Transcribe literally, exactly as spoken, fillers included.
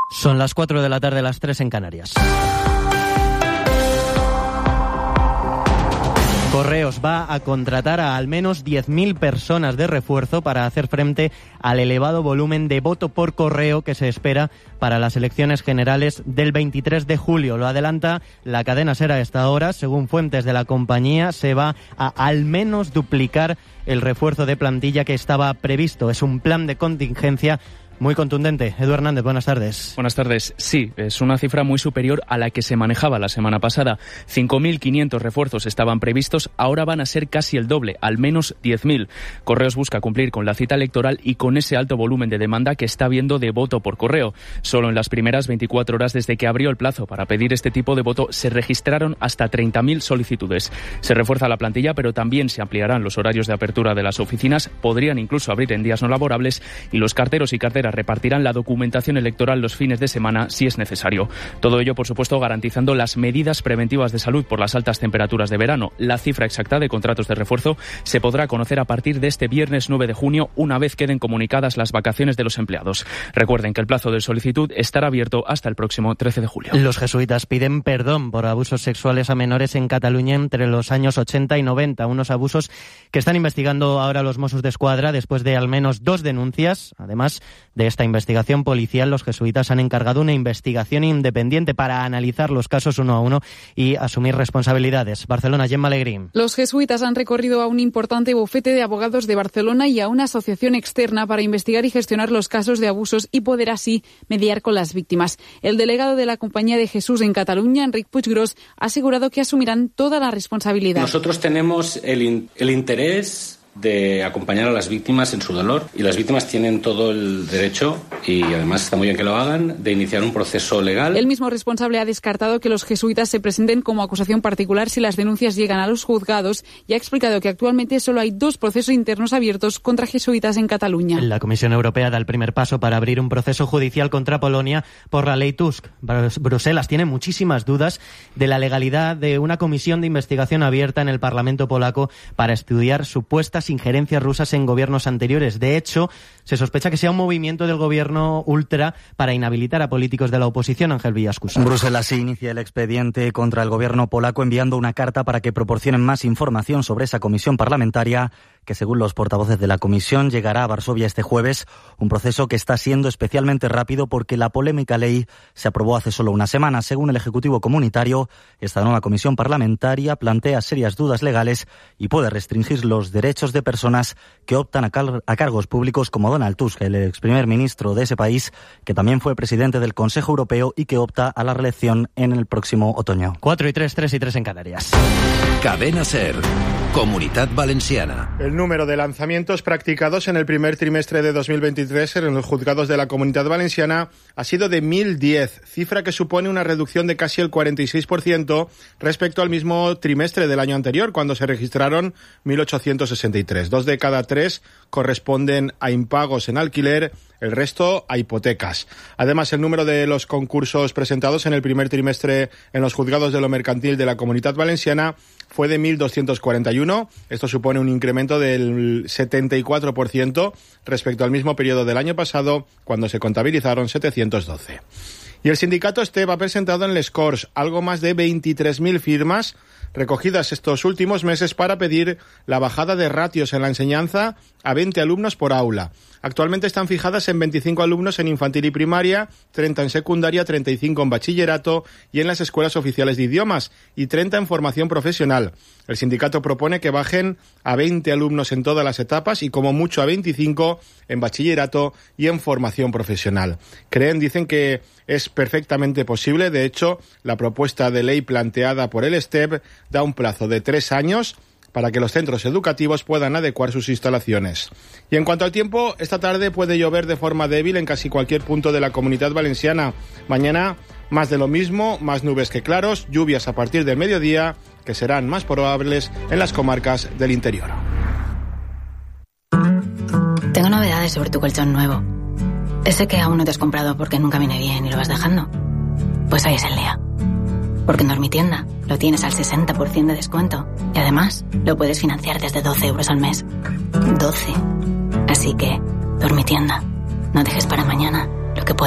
Son las cuatro de la tarde, las tres en Canarias. Correos va a contratar a al menos diez mil personas de refuerzo para hacer frente al elevado volumen de voto por correo que se espera para las elecciones generales del veintitrés de julio. Lo adelanta la cadena SER a esta hora. Según fuentes de la compañía, se va a al menos duplicar el refuerzo de plantilla que estaba previsto. Es un plan de contingencia muy contundente. Edu Hernández, buenas tardes. Buenas tardes. Sí, es una cifra muy superior a la que se manejaba la semana pasada. cinco mil quinientos refuerzos estaban previstos, ahora van a ser casi el doble, al menos diez mil. Correos busca cumplir con la cita electoral y con ese alto volumen de demanda que está habiendo de voto por correo. Solo en las primeras veinticuatro horas desde que abrió el plazo para pedir este tipo de voto se registraron hasta treinta mil solicitudes. Se refuerza la plantilla, pero también se ampliarán los horarios de apertura de las oficinas, podrían incluso abrir en días no laborables y los carteros y carteras repartirán la documentación electoral los fines de semana si es necesario. Todo ello, por supuesto, garantizando las medidas preventivas de salud por las altas temperaturas de verano. La cifra exacta de contratos de refuerzo se podrá conocer a partir de este viernes nueve de junio, una vez queden comunicadas las vacaciones de los empleados. Recuerden que el plazo de solicitud estará abierto hasta el próximo trece de julio. Los jesuitas piden perdón por abusos sexuales a menores en Cataluña entre los años ochenta y noventa, unos abusos que están investigando ahora los Mossos d'Esquadra después de al menos dos denuncias. Además de esta investigación policial, los jesuitas han encargado una investigación independiente para analizar los casos uno a uno y asumir responsabilidades. Barcelona, Gemma Alegrín. Los jesuitas han recorrido a un importante bufete de abogados de Barcelona y a una asociación externa para investigar y gestionar los casos de abusos y poder así mediar con las víctimas. El delegado de la Compañía de Jesús en Cataluña, Enric Puiggrós, ha asegurado que asumirán toda la responsabilidad. Nosotros tenemos el, in- el interés de acompañar a las víctimas en su dolor, y las víctimas tienen todo el derecho, y además está muy bien que lo hagan, de iniciar un proceso legal. El mismo responsable ha descartado que los jesuitas se presenten como acusación particular si las denuncias llegan a los juzgados y ha explicado que actualmente solo hay dos procesos internos abiertos contra jesuitas en Cataluña. La Comisión Europea da el primer paso para abrir un proceso judicial contra Polonia por la ley Tusk. Bruselas tiene muchísimas dudas de la legalidad de una comisión de investigación abierta en el Parlamento polaco para estudiar supuestas injerencias rusas en gobiernos anteriores. De hecho, se sospecha que sea un movimiento del gobierno ultra para inhabilitar a políticos de la oposición. Ángel Villascusa. Bruselas inicia el expediente contra el gobierno polaco enviando una carta para que proporcionen más información sobre esa comisión parlamentaria que, según los portavoces de la comisión, llegará a Varsovia este jueves, un proceso que está siendo especialmente rápido porque la polémica ley se aprobó hace solo una semana. Según el Ejecutivo Comunitario, esta nueva comisión parlamentaria plantea serias dudas legales y puede restringir los derechos de personas que optan a, car- a cargos públicos, como Donald Tusk, el ex primer ministro de ese país, que también fue presidente del Consejo Europeo y que opta a la reelección en el próximo otoño. Cuatro y tres, tres y tres en Canarias. Cadena SER, Comunitat Valenciana. El número de lanzamientos practicados en el primer trimestre de dos mil veintitrés en los juzgados de la Comunidad Valenciana ha sido de mil diez, cifra que supone una reducción de casi el cuarenta y seis por ciento respecto al mismo trimestre del año anterior, cuando se registraron mil ochocientos sesenta y tres. Dos de cada tres corresponden a impagos en alquiler, el resto a hipotecas. Además, el número de los concursos presentados en el primer trimestre en los juzgados de lo mercantil de la Comunidad Valenciana fue de mil doscientos cuarenta y uno. Esto supone un incremento del setenta y cuatro por ciento respecto al mismo periodo del año pasado, cuando se contabilizaron setecientos doce. Y el sindicato STEP ha presentado en Les Corts algo más de veintitrés mil firmas recogidas estos últimos meses para pedir la bajada de ratios en la enseñanza a veinte alumnos por aula. Actualmente están fijadas en veinticinco alumnos en infantil y primaria, treinta en secundaria, treinta y cinco en bachillerato y en las escuelas oficiales de idiomas, y treinta en formación profesional. El sindicato propone que bajen a veinte alumnos en todas las etapas y como mucho a veinticinco en bachillerato y en formación profesional. Creen, dicen que es perfectamente posible. De hecho, la propuesta de ley planteada por el STEP da un plazo de tres años para que los centros educativos puedan adecuar sus instalaciones. Y en cuanto al tiempo, esta tarde puede llover de forma débil en casi cualquier punto de la Comunidad Valenciana. Mañana, más de lo mismo, más nubes que claros, lluvias a partir del mediodía, que serán más probables en las comarcas del interior. Tengo novedades sobre tu colchón nuevo. Ese que aún no te has comprado porque nunca viene bien y lo vas dejando. Pues hoy es el día. Porque en Dormitienda lo tienes al sesenta por ciento de descuento. Y además, lo puedes financiar desde doce euros al mes. doce. Así que, Dormitienda, no dejes para mañana